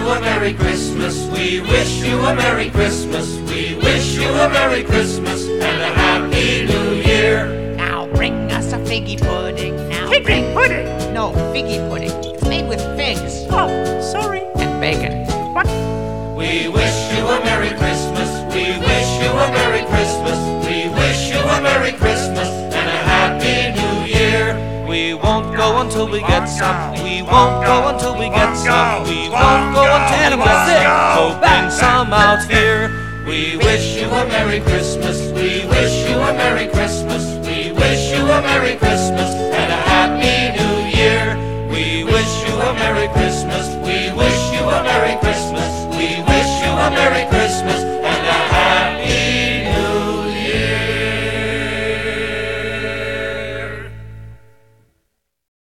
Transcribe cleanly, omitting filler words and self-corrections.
a Merry Christmas. We wish you a Merry Christmas. We wish you a Merry Christmas and a Happy New Year. Now bring us a figgy pudding. Now Figgy pudding? No, figgy pudding. It's made with figs. Oh, sorry. And bacon. What? We wish you a Merry Christmas. We wish you a Merry Christmas. We wish you a Merry Christmas and a Happy New Year. We won't go until we get some. We won't go until we get some. We won't go until we get some. So bring some out here. We wish you a Merry Christmas. We wish you a Merry Christmas. We wish you a Merry Christmas